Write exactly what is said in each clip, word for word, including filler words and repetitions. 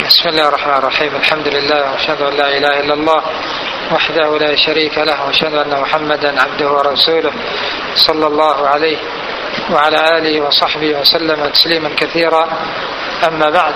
بسم الله الرحمن الرحيم. الحمد لله وأشهد أن لا إله إلا الله وحده لا شريك له وأشهد أن محمدا عبده ورسوله صلى الله عليه وعلى آله وصحبه وسلم تسليما كثيرا. أما بعد،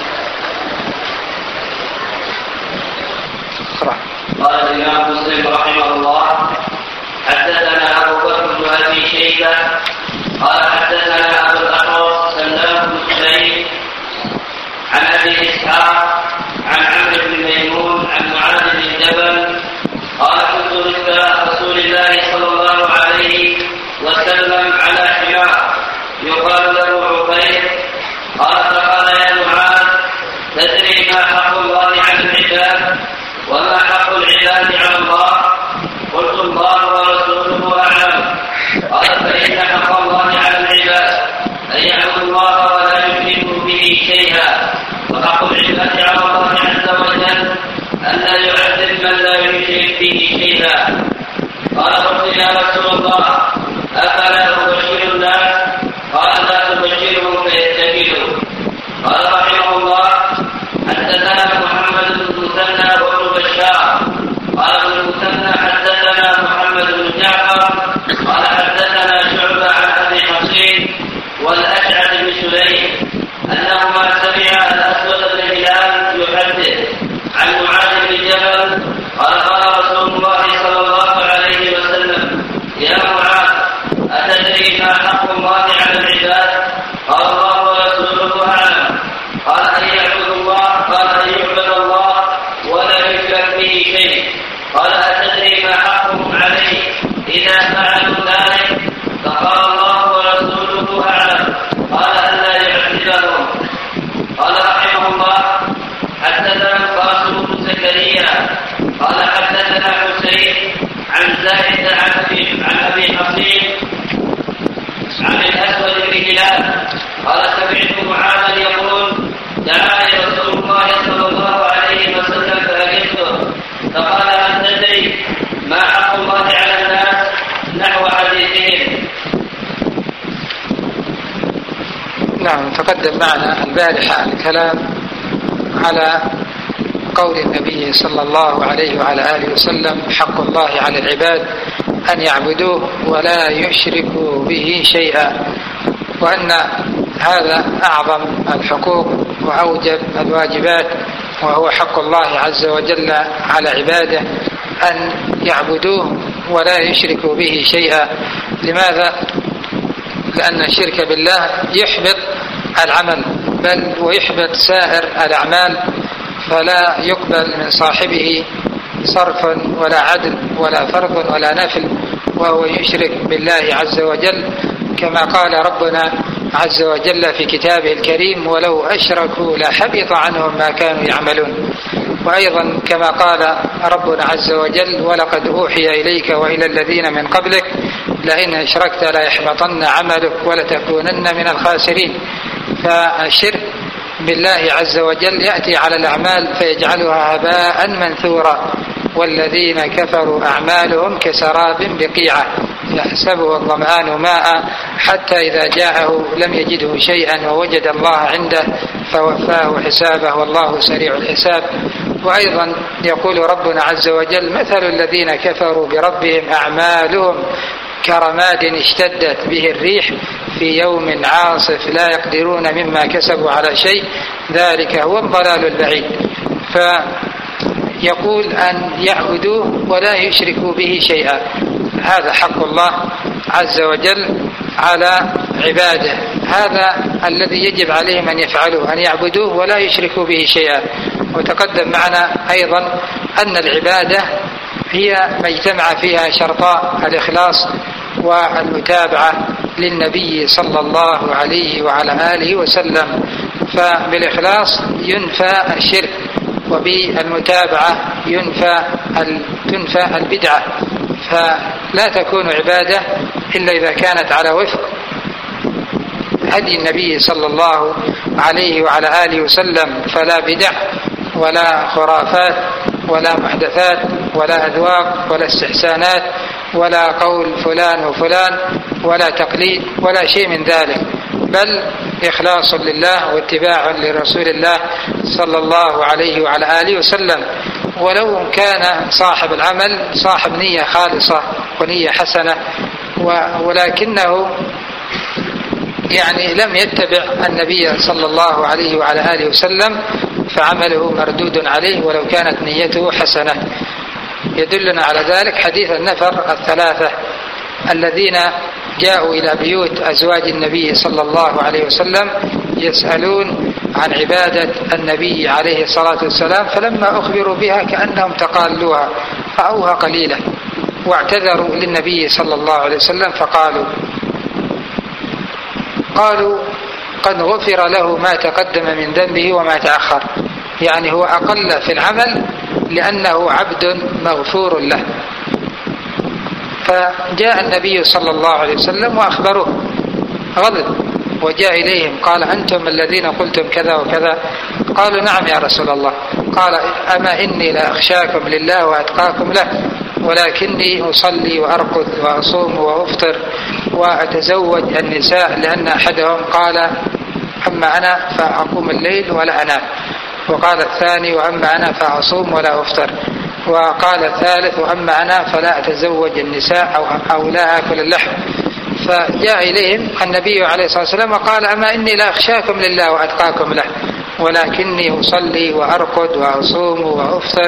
قال الإمام مسلم رحمه الله: حدثنا أبو بكر بن أبي شيبة قال حدثنا أبو الأحوص سلام بن سليم عن أبي إسحاق عن عمرو بن ميمون عن معاذ بن جبل قال: كنت رفق رسول الله صلى الله عليه وسلم على حمار يقال له عقيل. قال: فقال: يا معاذ، تدري ما حق الله على العباد وما حق العباد على الله؟ قلت: الله ورسوله أعلم. قال: فإن حق الله على العباد أن يعبدوا الله ولا يشركوا به شيئا، وحق العباد على الله عز وجل أن لا يعذب من لا يشرك به شيئا. قال: قلت: يا رسول الله، أفلا تبشر الناس؟ قال: لا تبشرهم فيتكلوا. قال رحمه الله: حدثنا محمد بن المثنى وابن بشار قال ابن المثنى حدثنا محمد بن جعفر قال حدثنا شعبة عن أبي حصين والأشعث بن سليم أنهما سمع الأسود بن هلال يحدث عن معاذ بن جبل قال: قال رسول الله صلى الله عليه وسلم: يا معاذ، أتدري ما حق الله على العباد؟ قال: الله ورسوله أعلم. قال: أن يعبدوا الله. قال: أن يعبد الله ولا يشرك به شيء. قال: أتدري ما حقهم عليه إذا فعلوا ذلك؟ فقال: الله ورسوله أعلم. قال: أن لا يعذبهم. قال رحمه الله: حدثنا القاسم بن زكريا قال حدثنا حسين عن زائد عن أبي حصين عن الأسود بن هلال قال: سمعت معاذا يقول: دعاني رسول الله صلى الله عليه وسلم فأجبته، فقال: هل تدري ما حق الله على الناس؟ نحو حديثهم. نعم، تقدم معنا البارحة الكلام على قول النبي صلى الله عليه وعلى آله وسلم: حق الله على العباد أن يعبدوه ولا يشركوا به شيئا، وأن هذا أعظم الحقوق وأوجب الواجبات، وهو حق الله عز وجل على عباده أن يعبدوه ولا يشركوا به شيئا. لماذا؟ لأن الشرك بالله يحبط العمل، بل ويحبط سائر الأعمال، فلا يقبل من صاحبه صرف ولا عدل ولا فرض ولا نفل وهو يشرك بالله عز وجل، كما قال ربنا عز وجل في كتابه الكريم: ولو أشركوا لحبط عنهم ما كانوا يعملون. وأيضا كما قال ربنا عز وجل: ولقد أوحي إليك وإلى الذين من قبلك لئن أشركت ليحبطن عملك ولتكونن من الخاسرين. فالشرك بالله عز وجل يأتي على الأعمال فيجعلها هباء منثورا. والذين كفروا أعمالهم كسراب بقيعة يحسبه الظمآن ماء حتى إذا جاءه لم يجده شيئا ووجد الله عنده فوفاه حسابه والله سريع الحساب. وأيضا يقول ربنا عز وجل: مثل الذين كفروا بربهم أعمالهم كرماد اشتدت به الريح في يوم عاصف لا يقدرون مما كسبوا على شيء ذلك هو الضلال البعيد. فيقول أن يعبدوه ولا يشركوا به شيئا، هذا حق الله عز وجل على عباده، هذا الذي يجب عليهم أن يفعلوه، أن يعبدوه ولا يشركوا به شيئا. وتقدم معنا أيضا أن العبادة هي ما اجتمع فيها شرطاء الإخلاص والمتابعة للنبي صلى الله عليه وعلى آله وسلم. فبالإخلاص ينفى الشرك، وبالمتابعة ينفى تنفى البدعة. فلا تكون عبادة إلا إذا كانت على وفق هدي النبي صلى الله عليه وعلى آله وسلم، فلا بدع ولا خرافات ولا محدثات ولا أذواق ولا استحسانات ولا قول فلان وفلان ولا تقليد ولا شيء من ذلك. بل إخلاص لله واتباع لرسول الله صلى الله عليه وعلى آله وسلم. ولو كان صاحب العمل صاحب نية خالصة ونية حسنة ولكنه يعني لم يتبع النبي صلى الله عليه وعلى آله وسلم فعمله مردود عليه ولو كانت نيته حسنة. يدلنا على ذلك حديث النفر الثلاثة الذين جاءوا إلى بيوت أزواج النبي صلى الله عليه وسلم يسألون عن عبادة النبي عليه الصلاة والسلام، فلما أخبروا بها كأنهم تقالوها رأوها قليلة واعتذروا للنبي صلى الله عليه وسلم فقالوا قالوا قد غفر له ما تقدم من ذنبه وما تأخر، يعني هو أقل في العمل لأنه عبد مغفور له. فجاء النبي صلى الله عليه وسلم وأخبروه، غضب وجاء إليهم قال أنتم الذين قلتم كذا وكذا؟ قالوا نعم يا رسول الله. قال أما إني لأخشاكم لله وأتقاكم له، ولكني أصلي وأرقد وأصوم وأفطر وأتزوج النساء، لأن أحدهم قال أما أنا فأقوم الليل ولا أنام، وقال الثاني وأما أنا فأصوم ولا أفطر، وقال الثالث وأما أنا فلا أتزوج النساء أو, أو لا أكل اللحم. فجاء إليهم النبي عليه الصلاة والسلام وقال أما إني لا أخشاكم لله وأتقاكم له، ولكني أصلي وأرقد وأصوم وأفطر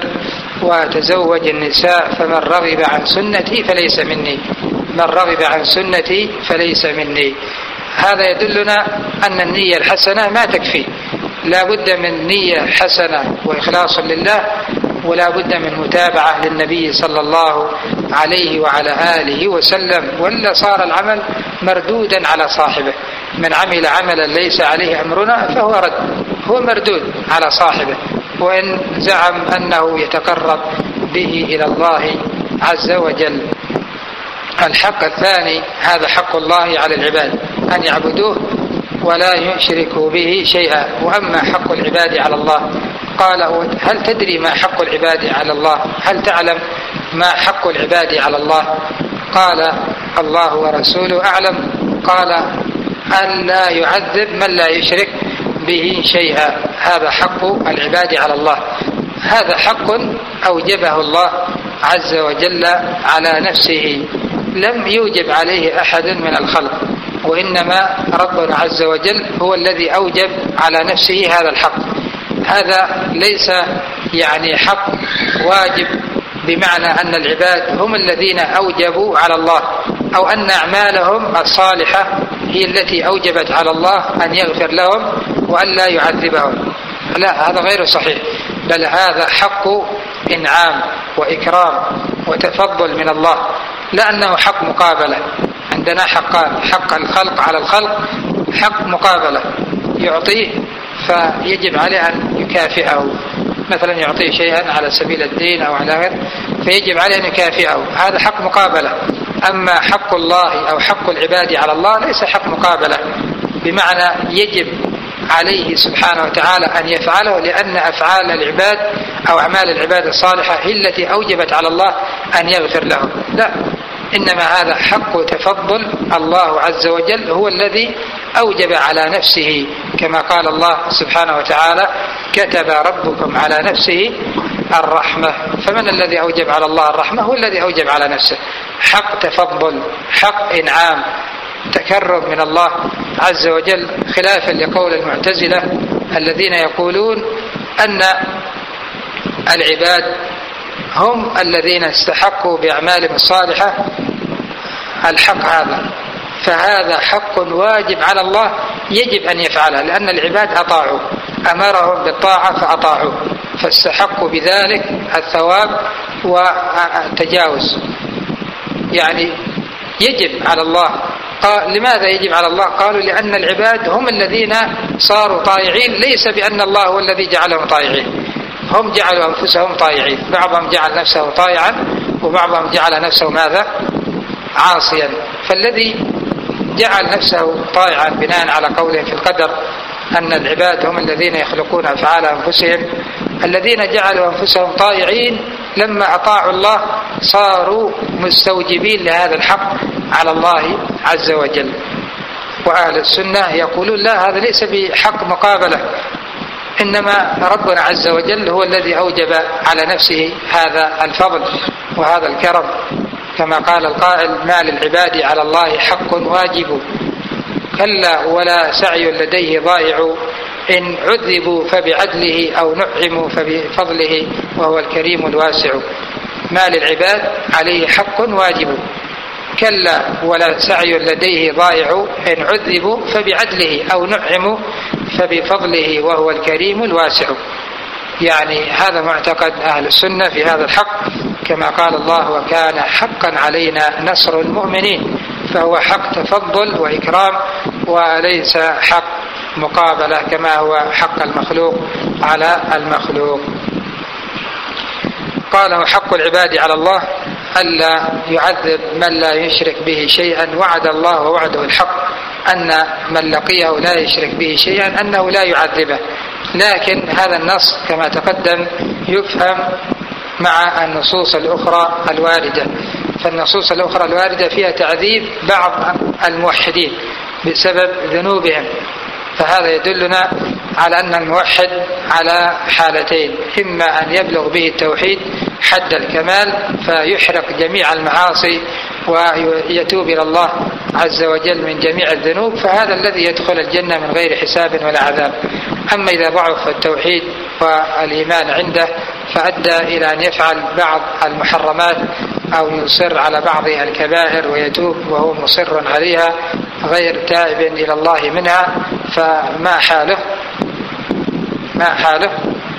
وأتزوج النساء، فمن رغب عن سنتي فليس مني، من رغب عن سنتي فليس مني. هذا يدلنا أن النية الحسنة ما تكفي، لا بد من نية حسنة وإخلاص لله، ولا بد من متابعة للنبي صلى الله عليه وعلى آله وسلم، ولا صار العمل مردودا على صاحبه. من عمل عملا ليس عليه أمرنا فهو رد، هو مردود على صاحبه، وإن زعم أنه يتقرب به إلى الله عز وجل. الحق الثاني هذا حق الله على العباد أن يعبدوه ولا يشركوا به شيئا. وأما حق العباد على الله قال هل تدري ما حق العباد على الله؟ هل تعلم ما حق العباد على الله؟ قال الله ورسوله أعلم. قال أن لا يعذب من لا يشرك به شيئا، هذا حق العباد على الله. هذا حق أوجبه الله عز وجل على نفسه، لم يوجب عليه أحد من الخلق، وإنما ربنا عز وجل هو الذي أوجب على نفسه هذا الحق. هذا ليس يعني حق واجب بمعنى أن العباد هم الذين أوجبوا على الله، أو أن أعمالهم الصالحة هي التي أوجبت على الله أن يغفر لهم وأن لا يعذبهم. لا، هذا غير صحيح، بل هذا حق إنعام وإكرام وتفضل من الله، لأنه حق مقابلة. عندنا حقان، حق الخلق على الخلق، حق مقابلة يعطيه فيجب عليه أن يكافئه، مثلا يعطيه شيئا على سبيل الدين أو على غير فيجب عليه أن يكافئه، هذا حق مقابلة. أما حق الله أو حق العباد على الله ليس حق مقابلة، بمعنى يجب عليه سبحانه وتعالى أن يفعله، لأن أفعال العباد أو أعمال العباد الصالحة هي التي أوجبت على الله أن يغفر لهم. لا، إنما هذا حق تفضل، الله عز وجل هو الذي أوجب على نفسه، كما قال الله سبحانه وتعالى كتب ربكم على نفسه الرحمة. فمن الذي أوجب على الله الرحمة؟ هو الذي أوجب على نفسه. حق تفضل، حق إنعام، تكرم من الله عز وجل، خلافا لقول المعتزلة الذين يقولون أن العباد هم الذين استحقوا بأعمالهم الصالحة الحق هذا. فهذا حق واجب على الله يجب أن يفعله، لأن العباد أطاعوا، أمرهم بالطاعة فأطاعوا، فاستحقوا بذلك الثواب والتجاوز. يعني يجب على الله. قال لماذا يجب على الله؟ قالوا لأن العباد هم الذين صاروا طائعين، ليس بأن الله هو الذي جعلهم طائعين، هم جعلوا أنفسهم طائعين، بعضهم جعل نفسه طائعا وبعضهم جعل نفسه ماذا؟ عاصيا. فالذي جعل نفسه طائعا بناء على قوله في القدر أن العباد هم الذين يخلقون أفعال أنفسهم، الذين جعلوا أنفسهم طائعين لما أطاعوا الله صاروا مستوجبين لهذا الحق على الله عز وجل. وأهل السنة يقولون لا، هذا ليس بحق مقابلة، إنما ربنا عز وجل هو الذي أوجب على نفسه هذا الفضل وهذا الكرم، كما قال القائل: ما للعباد على الله حق واجب، كلا ولا سعي لديه ضائع، إن عذبوا فبعدله أو نعموا فبفضله وهو الكريم الواسع. ما للعباد عليه حق واجب، كلا ولا سعي لديه ضائع، إن عذبوا فبعدله أو نعموا فبفضله وهو الكريم الواسع. يعني هذا معتقد أهل السنة في هذا الحق، كما قال الله: وكان حقا علينا نصر المؤمنين. فهو حق تفضل وإكرام وليس حق مقابلة كما هو حق المخلوق على المخلوق. قال: وحق العباد على الله ألا يعذب من لا يشرك به شيئا، وعد الله ووعده الحق أن من لقيه لا يشرك به شيئا أنه لا يعذبه، لكن هذا النص كما تقدم يفهم مع النصوص الأخرى الواردة، فالنصوص الأخرى الواردة فيها تعذيب بعض الموحدين بسبب ذنوبهم، فهذا يدلنا على أن الموحد على حالتين: إما أن يبلغ به التوحيد حد الكمال فيحرق جميع المعاصي ويتوب إلى الله عز وجل من جميع الذنوب، فهذا الذي يدخل الجنة من غير حساب ولا عذاب. أما إذا ضعف التوحيد والإيمان عنده فأدى إلى أن يفعل بعض المحرمات أو يصر على بعض الكبائر ويتوب وهو مصر عليها غير تائب إلى الله منها، فما حاله ما حاله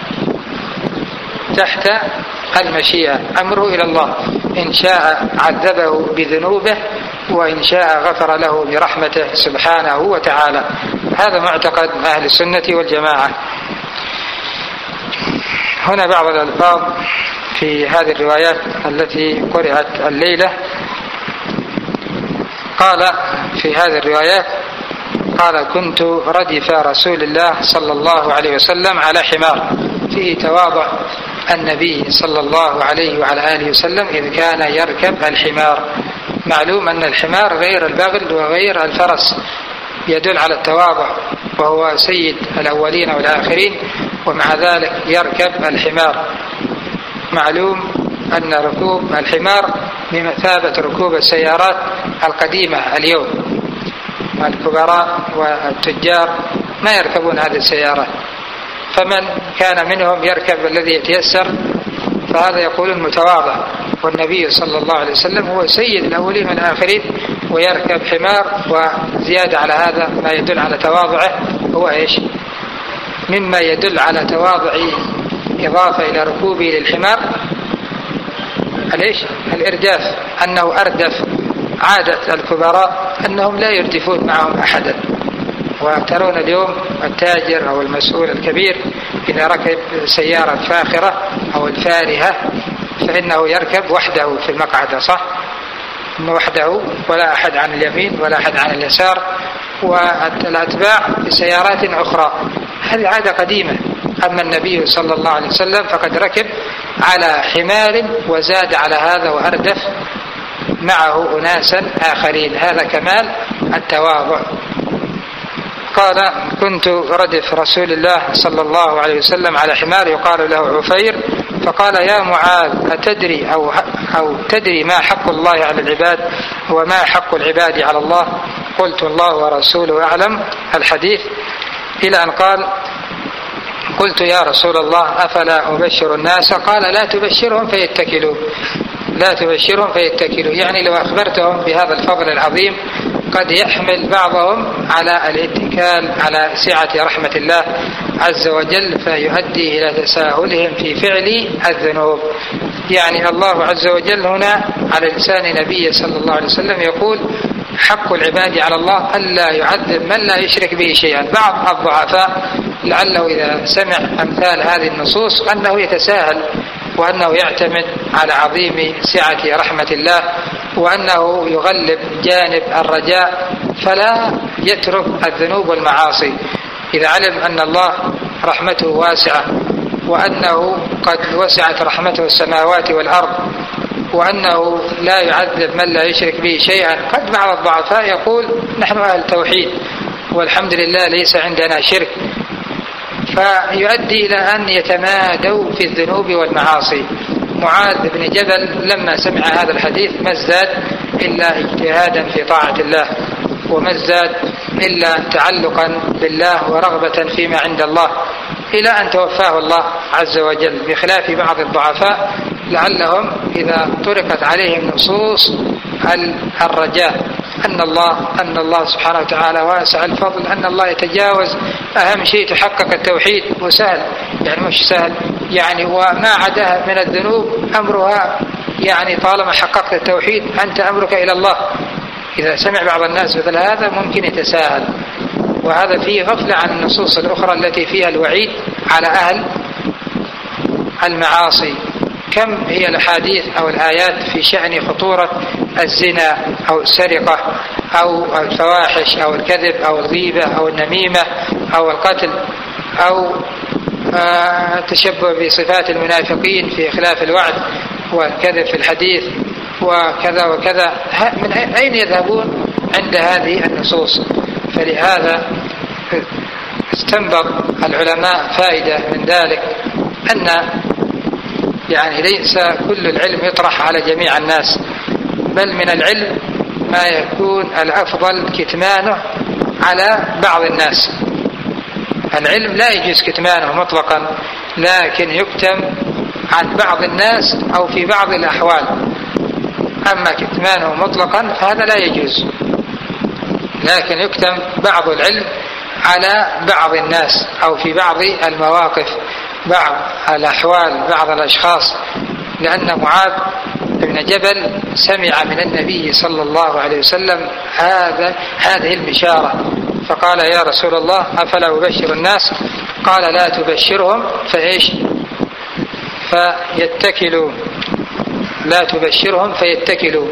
تحت المشيئة، أمره إلى الله، إن شاء عذبه بذنوبه وإن شاء غفر له برحمته سبحانه وتعالى. هذا معتقد أهل السنة والجماعة. هنا بعض الألفاظ في هذه الروايات التي قرأت الليلة. قال في هذه الروايات: قال: كنت ردف رسول الله صلى الله عليه وسلم على حمار، فيه تواضع النبي صلى الله عليه وعلى آله وسلم إذ كان يركب الحمار. معلوم أن الحمار غير البغل وغير الفرس، يدل على التواضع، وهو سيد الأولين والآخرين ومع ذلك يركب الحمار. معلوم أن ركوب الحمار بمثابة ركوب السيارات القديمة اليوم، الكبراء والتجار ما يركبون هذه السيارات، فمن كان منهم يركب الذي يتيسر فهذا يقول المتواضع، والنبي صلى الله عليه وسلم هو سيد الأولين والآخرين ويركب حمار. وزيادة على هذا ما يدل على تواضعه هو إيش؟ مما يدل على تواضعه إضافة إلى ركوبه للحمار ليش؟ الإرداف، أنه أردف. عادة الكبراء أنهم لا يردفون معهم أحدا، وترون اليوم التاجر أو المسؤول الكبير إذا ركب سيارة فاخرة أو الفارهة فإنه يركب وحده في المقعدة، صح؟ وحده ولا أحد عن اليمين ولا أحد عن اليسار، والأتباع بسيارات أخرى. هذه عادة قديمة. أما النبي صلى الله عليه وسلم فقد ركب على حمار وزاد على هذا وأردف معه أناسا آخرين، هذا كمال التواضع. قال: كنت ردف رسول الله صلى الله عليه وسلم على حمار يقال له عفير، فقال: يا معاذ أتدري أو, أو تدري ما حق الله على العباد وما حق العباد على الله؟ قلت: الله ورسوله أعلم. الحديث إلى أن قال: قلت: يا رسول الله أفلا أبشر الناس؟ قال: لا تبشرهم فيتكلوا لا تبشرهم فيتكلوا يعني لو أخبرتهم بهذا الفضل العظيم قد يحمل بعضهم على الاتكال على سعة رحمة الله عز وجل فيؤدي إلى تساهلهم في فعل الذنوب. يعني الله عز وجل هنا على لسان نبيه صلى الله عليه وسلم يقول: حق العباد على الله ألا يعذب من لا يشرك به شيئا. بعض الضعفاء لعله إذا سمع أمثال هذه النصوص أنه يتساهل وأنه يعتمد على عظيم سعة رحمة الله وأنه يغلب جانب الرجاء فلا يترك الذنوب والمعاصي. إذا علم أن الله رحمته واسعة وأنه قد وسعت رحمته السماوات والأرض وأنه لا يعذب من لا يشرك به شيئا. قد بعض الضعفاء يقول نحن أهل توحيد والحمد لله ليس عندنا شرك، فيؤدي إلى أن يتمادوا في الذنوب والمعاصي. معاذ بن جبل لما سمع هذا الحديث ما ازداد إلا اجتهادا في طاعة الله، وما ازداد إلا تعلقا بالله ورغبة فيما عند الله، إلى أن توفاه الله عز وجل، بخلاف بعض الضعفاء لعلهم إذا طرقت عليهم نصوص الرجاء أن الله أن الله سبحانه وتعالى واسع الفضل، أن الله يتجاوز، أهم شيء تحقق التوحيد، وسهل يعني مش سهل يعني، وما عداها من الذنوب أمرها يعني طالما حققت التوحيد أنت أمرك إلى الله. إذا سمع بعض الناس مثل هذا ممكن يتساهل، وهذا فيه غفلة عن النصوص الأخرى التي فيها الوعيد على أهل المعاصي. كم هي الأحاديث أو الآيات في شأن خطورة الزنا أو السرقة أو الفواحش أو الكذب أو الغيبة أو النميمة أو القتل أو التشبه بصفات المنافقين في إخلاف الوعد والكذب في الحديث وكذا وكذا. من أين يذهبون عند هذه النصوص؟ فلهذا استنبط العلماء فائدة من ذلك، أن يعني ليس كل العلم يطرح على جميع الناس، بل من العلم ما يكون الأفضل كتمانه على بعض الناس. العلم لا يجوز كتمانه مطلقا، لكن يكتم عن بعض الناس أو في بعض الأحوال. أما كتمانه مطلقا فهذا لا يجوز، لكن يكتم بعض العلم على بعض الناس أو في بعض المواقف، بعض الأحوال، بعض الأشخاص. لأن معاذ بن جبل سمع من النبي صلى الله عليه وسلم هذا هذه البشارة، فقال يا رسول الله أفلا أبشر الناس؟ قال لا تبشرهم فإيش فيتكلوا، لا تبشرهم فيتكلوا.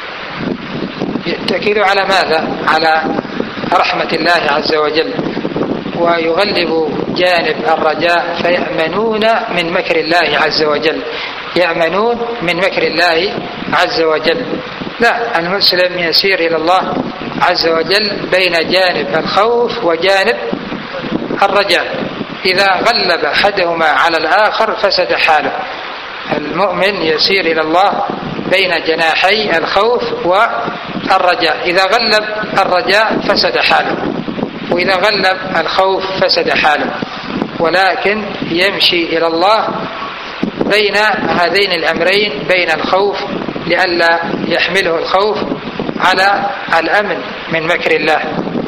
يتكلوا على ماذا؟ على رحمة الله عز وجل، ويغلب جانب الرجاء فيأمنون من مكر الله عز وجل، يأمنون من مكر الله عز وجل. لا، المسلم يسير إلى الله عز وجل بين جانب الخوف وجانب الرجاء. إذا غلب أحدهما على الآخر فسد حاله. المؤمن يسير إلى الله بين جناحي الخوف والرجاء، إذا غلب الرجاء فسد حاله، وإذا غلب الخوف فسد حاله. ولكن يمشي إلى الله بين هذين الأمرين، بين الخوف لئلا يحمله الخوف على الأمن من مكر الله،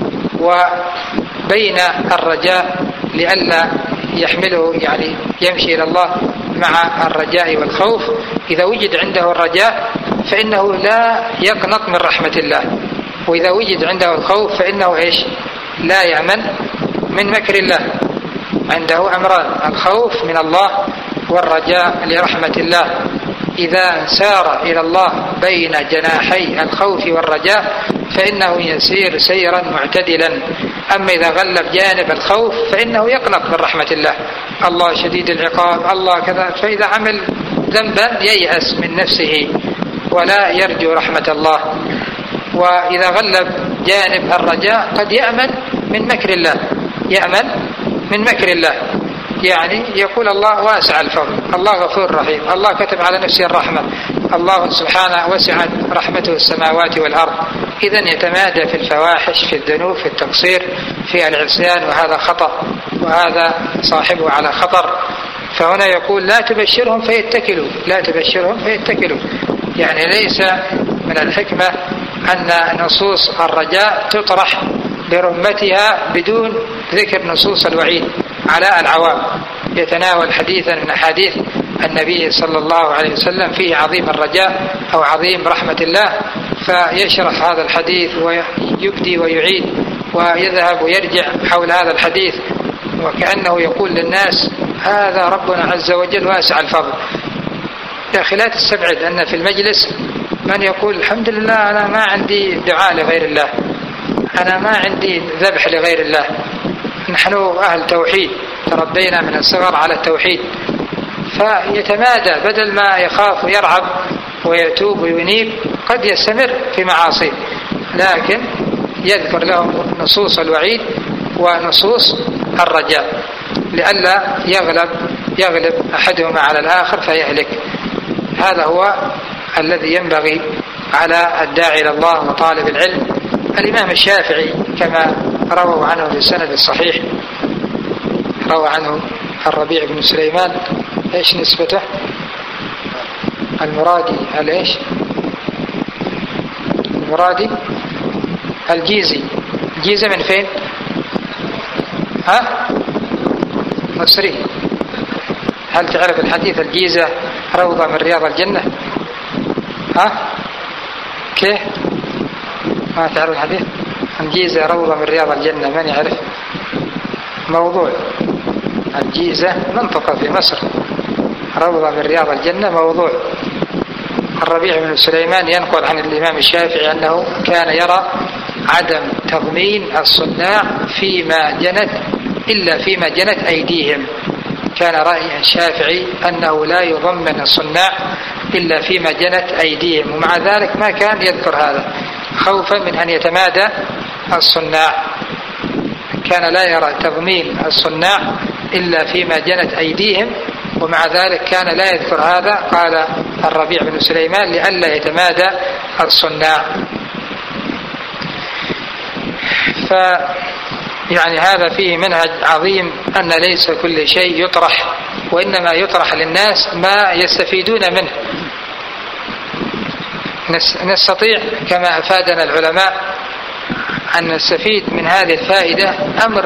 وبين الرجاء لئلا يحمله يعني يمشي إلى الله مع الرجاء والخوف. إذا وجد عنده الرجاء فإنه لا يقنط من رحمة الله، وإذا وجد عنده الخوف فإنه إيش؟ لا يأمن من مكر الله. عنده أمران، الخوف من الله والرجاء لرحمة الله. إذا سار إلى الله بين جناحي الخوف والرجاء فإنه يسير سيرا معتدلا. أما إذا غلب جانب الخوف فإنه يقلق من رحمة الله، الله شديد العقاب، الله كذا، فإذا عمل ذنبا ييأس من نفسه ولا يرجو رحمة الله. وإذا غلب جانب الرجاء قد يأمن من مكر الله، يأمن من مكر الله، يعني يقول الله واسع الفضل، الله غفور رحيم، الله كتب على نفسه الرحمة، الله سبحانه وسعت رحمته السماوات والأرض. إذن يتمادى في الفواحش، في الذنوب، في التقصير، في العصيان، وهذا خطأ، وهذا صاحبه على خطر. فهنا يقول لا تبشرهم فيتكلوا، لا تبشرهم فيتكلوا، يعني ليس من الحكمة أن نصوص الرجاء تطرح برمتها بدون ذكر نصوص الوعيد على العوام. يتناول حديثا من أحاديث النبي صلى الله عليه وسلم فيه عظيم الرجاء أو عظيم رحمة الله، فيشرح هذا الحديث ويبدي ويعيد ويذهب ويرجع حول هذا الحديث، وكأنه يقول للناس هذا ربنا عز وجل واسع الفضل. يا أخي لا تستبعد أن في المجلس من يقول الحمد لله أنا ما عندي دعاء لغير الله، أنا ما عندي ذبح لغير الله، نحن أهل توحيد، تربينا من الصغر على التوحيد. فيتمادى بدل ما يخاف ويرعب ويتوب وينيب قد يستمر في معاصيه، لكن يذكر لهم نصوص الوعيد ونصوص الرجاء لئلا يغلب يغلب أحدهما على الآخر فيهلك. هذا هو الذي ينبغي على الداعي إلى الله وطالب العلم. الإمام الشافعي كما رووا عنه في السند الصحيح، روى عنه الربيع بن سليمان، ايش نسبته؟ المرادي الايش؟ المرادي الجيزي. الجيزة من فين؟ ها؟ مصري. هل تعرف الحديث الجيزة روضة من رياض الجنة؟ ها؟ كيف؟ ما تعرف الحديث؟ الجيزة روضة من رياض الجنة، من يعرف؟ موضوع. الجيزة منطقة في مصر، روضة من رياض الجنة موضوع. الربيع بن سليمان ينقل عن الإمام الشافعي أنه كان يرى عدم تضمين الصناع فيما جنت إلا فيما جنت أيديهم. كان رأي الشافعي أنه لا يضمن الصناع إلا فيما جنت أيديهم، ومع ذلك ما كان يذكر هذا خوفا من أن يتمادى الصناع. كان لا يرى تضمين الصناع إلا فيما جنت أيديهم، ومع ذلك كان لا يذكر هذا. قال الربيع بن سليمان لئلا يتمادى الصناع. ف يعني هذا فيه منهج عظيم، أن ليس كل شيء يطرح، وإنما يطرح للناس ما يستفيدون منه. نستطيع كما أفادنا العلماء أن نستفيد من هذه الفائدة أمر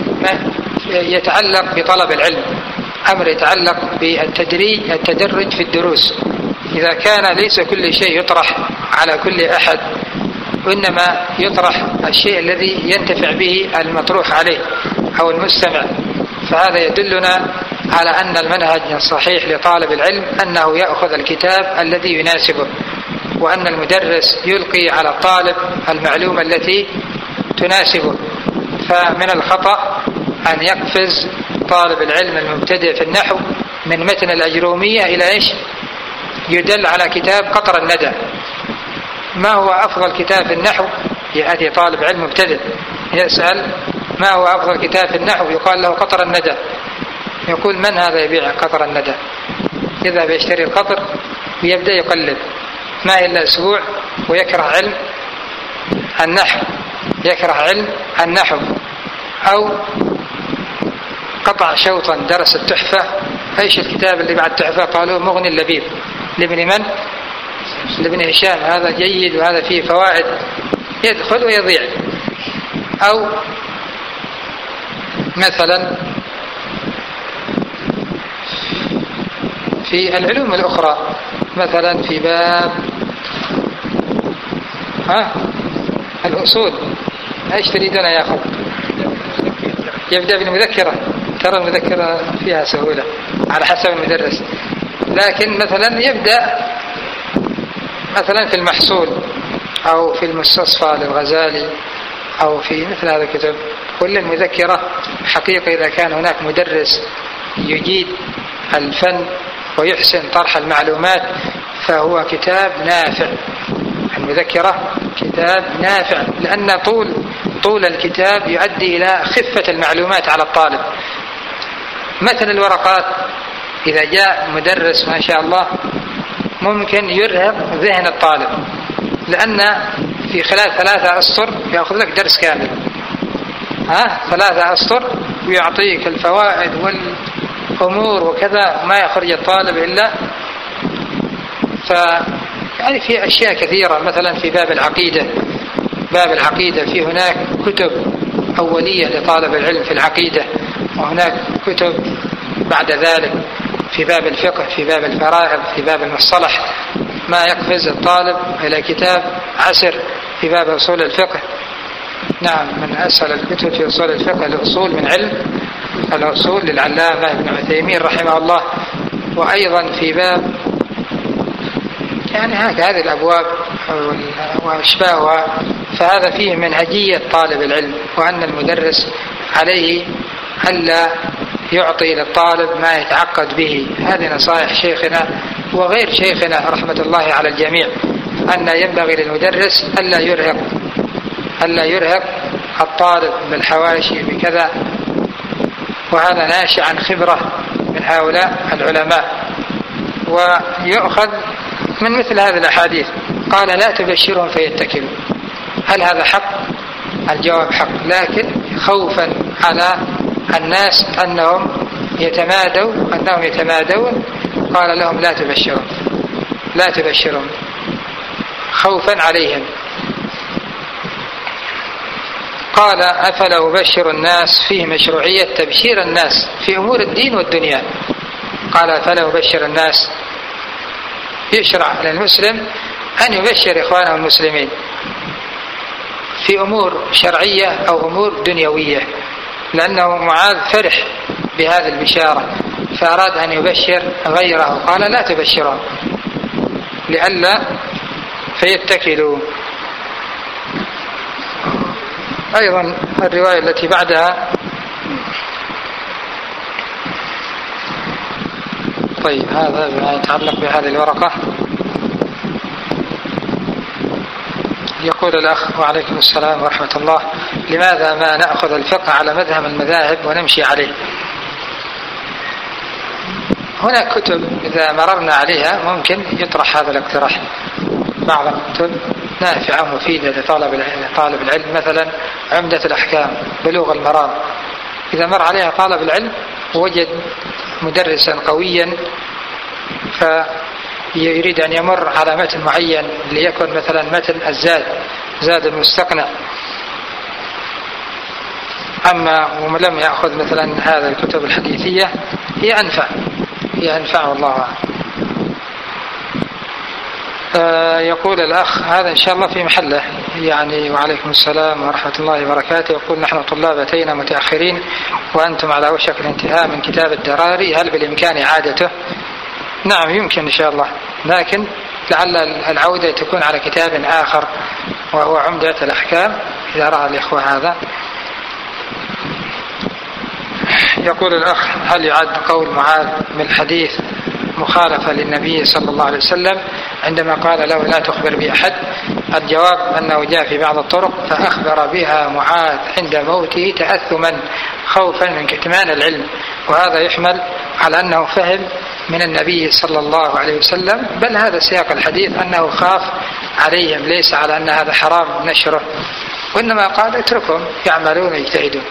يتعلق بطلب العلم، أمر يتعلق بالتدريج التدرج في الدروس. إذا كان ليس كل شيء يطرح على كل أحد، وإنما يطرح الشيء الذي ينتفع به المطروح عليه أو المستمع، فهذا يدلنا على أن المنهج الصحيح لطالب العلم أنه يأخذ الكتاب الذي يناسبه، وأن المدرس يلقي على الطالب المعلومة التي تناسبه. فمن الخطأ أن يقفز طالب العلم المبتدئ في النحو من متن الأجرومية إلى إيش؟ يدل على كتاب قطر الندى. ما هو أفضل كتاب في النحو؟ يأتي طالب علم مبتدئ يسأل ما هو أفضل كتاب في النحو، يقال له قطر الندى. يقول من هذا يبيع قطر الندى؟ يذهب يشتري القطر ويبدأ يقلب، ما إلا أسبوع ويكره علم النحو، يكره علم النحو. أو قطع شوطا درس التحفة. ايش الكتاب اللي بعد التحفة؟ قالوا مغني اللبيب لابن من؟ لابن هشام. هذا جيد وهذا فيه فوائد، يدخل ويضيع. أو مثلا في العلوم الأخرى، مثلا في باب ها الأصول، ايش تريدون ياخذ؟ يبدأ بالمذكرة. ترى المذكرة فيها سهولة على حسب المدرس، لكن مثلا يبدأ مثلا في المحصول أو في المستصفى للغزالي أو في مثل هذا الكتب. كل المذكرة حقيقة إذا كان هناك مدرس يجيد الفن ويحسن طرح المعلومات فهو كتاب نافع. المذكرة كتاب نافع، لأن طول طول الكتاب يؤدي إلى خفة المعلومات على الطالب. مثل الورقات إذا جاء مدرس ما شاء الله ممكن يرهق ذهن الطالب، لأن في خلال ثلاثة أسطر يأخذ لك درس كامل. ها ثلاثة أسطر ويعطيك الفوائد والأمور وكذا، ما يخرج الطالب إلا ف يعني في أشياء كثيرة. مثلا في باب العقيدة، باب العقيدة في هناك كتب أولية لطالب العلم في العقيدة، وهناك كتب بعد ذلك في باب الفقه، في باب الفرائض، في باب المصطلح. ما يقفز الطالب إلى كتاب عسر في باب أصول الفقه. نعم، من أسهل الكتب في أصول الفقه الأصول من علم الأصول للعلامة ابن عثيمين رحمه الله. وأيضا في باب يعني هذه الأبواب وأشباهها، فهذا فيه منهجية طالب العلم، وأن المدرس عليه ألا يعطي للطالب ما يتعقد به. هذه نصائح شيخنا وغير شيخنا رحمة الله على الجميع أن ينبغي للمدرس ألا يرهق ألا يرهق الطالب بالحواشي بكذا، وهذا ناشئ عن خبرة من هؤلاء العلماء. ويؤخذ من مثل هذه الأحاديث. قال لا تبشرهم فيتكلوا. هل هذا حق؟ الجواب حق، لكن خوفا على الناس أنهم يتمادوا أنهم يتمادون قال لهم لا تبشرهم لا تبشرهم خوفا عليهم. قال أفلا أبشر الناس، فيه مشروعية تبشير الناس في أمور الدين والدنيا. قال أفلا أبشر الناس، يشرع للمسلم أن يبشر إخوانه المسلمين في أمور شرعية أو أمور دنيوية، لأنه معاذ فرح بهذه البشارة فأراد أن يبشر غيره. قال لا تبشرهم لئلا فيتكلوا. أيضا الرواية التي بعدها، طيب هذا ما يتعلق بهذه الورقة. يقول الأخ وعليكم السلام ورحمة الله، لماذا ما نأخذ الفقه على مذهب المذاهب ونمشي عليه؟ هناك كتب إذا مررنا عليها ممكن يطرح هذا الاقتراح. بعض الكتب نافعة ومفيدة لطالب طالب العلم، مثلا عمدة الأحكام، بلوغ المرام، إذا مر عليها طالب العلم ووجد مدرسا قويا فيريد أن يمر على متن معين ليكن مثلا متن الزاد زاد المستقنع، أما ومن لم يأخذ مثلا هذا الكتب الحديثية هي أنفع هي أنفع والله أعلم. آه يقول الأخ هذا إن شاء الله في محله يعني، وعليكم السلام ورحمة الله وبركاته. يقول نحن طلاب أتينا متأخرين وأنتم على وشك الانتهاء من كتاب الدراري، هل بالإمكان إعادته؟ نعم يمكن إن شاء الله، لكن لعل العودة تكون على كتاب آخر وهو عمدة الأحكام إذا رأى الإخوة هذا. يقول الأخ هل يعد قول معاذ من الحديث مخالفة للنبي صلى الله عليه وسلم عندما قال له لا تخبر بأحد؟ الجواب أنه جاء في بعض الطرق فأخبر بها معاذ عند موته تأثما خوفا من كتمان العلم، وهذا يحمل على أنه فهم من النبي صلى الله عليه وسلم، بل هذا سياق الحديث أنه خاف عليهم، ليس على أن هذا حرام نشره، وإنما قال اتركهم يعملون ويجتهدون.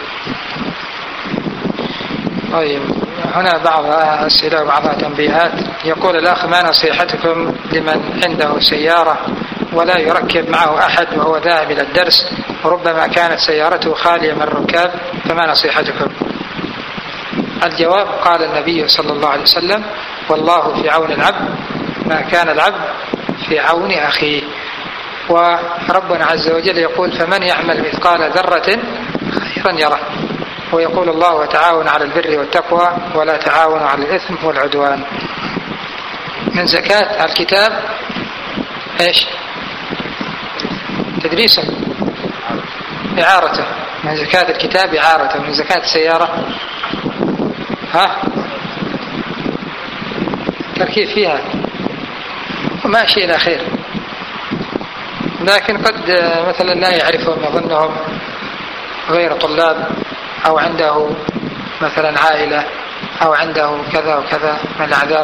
طيب هنا بعض أسئلة وبعض تنبيهات. يقول الأخ ما نصيحتكم لمن عنده سيارة ولا يركب معه أحد وهو ذاهب إلى الدرس وربما كانت سيارته خالية من الركاب، فما نصيحتكم؟ الجواب قال النبي صلى الله عليه وسلم والله في عون العبد ما كان العبد في عون أخيه، وربنا عز وجل يقول فمن يعمل مثقال ذرة خيرا يره، ويقول الله وتعاون على البر والتقوى ولا تعاون على الإثم والعدوان. من زكاة الكتاب ايش؟ تدريسه إعارته. من زكاة الكتاب إعارته. من زكاة السيارة ها تركيب فيها وماشي إلى خير، لكن قد مثلا لا يعرفهم يظنهم غير طلاب أو عنده مثلا عائلة أو عنده كذا وكذا من الأعذار،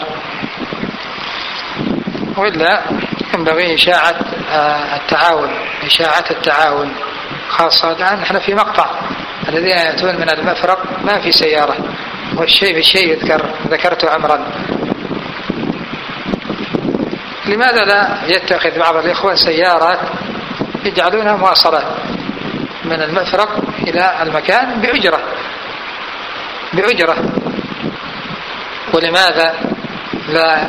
وإلا ينبغي إشاعة التعاون إشاعة التعاون خاصة الآن نحن في مقطع الذين يأتون من المفرق ما في سيارة، والشيء بالشيء يذكر ذكرت أمرا. لماذا لا يتخذ بعض الإخوة سيارات يجعلونها مواصلات من المفرق إلى المكان بأجرة بأجرة ولماذا لا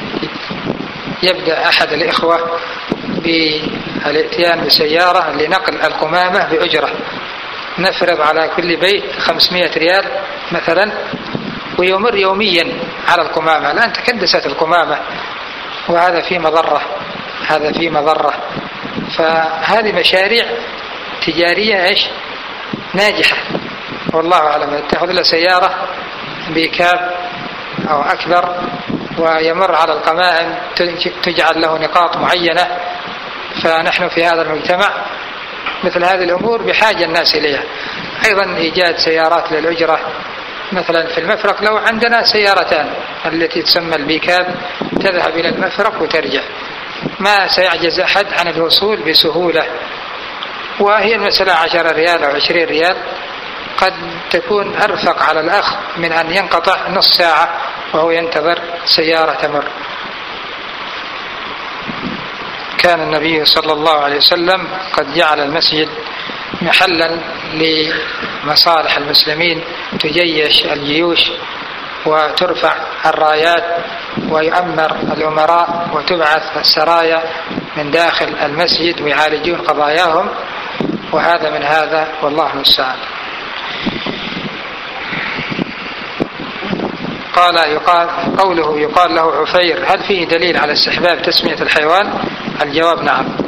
يبدأ أحد الإخوة بالاتيان بسيارة لنقل القمامة بأجرة، نفرض على كل بيت خمسمائة ريال مثلا، ويمر يوميا على القمامة. الآن تكدست القمامة وهذا فيه مضرة هذا فيه مضرة فهذه مشاريع تجارية إيش ناجحة والله أعلم. تأخذ له سيارة بكاب أو أكبر ويمر على القمائم تجعل له نقاط معينة. فنحن في هذا المجتمع مثل هذه الأمور بحاجة الناس إليها. أيضا إيجاد سيارات للأجرة، مثلا في المفرق لو عندنا سيارتان التي تسمى البيكاب تذهب إلى المفرق وترجع، ما سيعجز أحد عن الوصول بسهولة. وهي المسألة عشر ريال أو عشرين ريال قد تكون أرفق على الأخ من أن ينقطع نص ساعة وهو ينتظر سيارة تمر. كان النبي صلى الله عليه وسلم قد جعل المسجد محلا لمصالح المسلمين، تجيش الجيوش وترفع الرايات ويؤمر الأمراء وتبعث السرايا من داخل المسجد ويعالجون قضاياهم، وهذا من هذا والله المستعان. قال يقال قوله يقال له عفير، هل فيه دليل على استحباب تسمية الحيوان؟ الجواب نعم.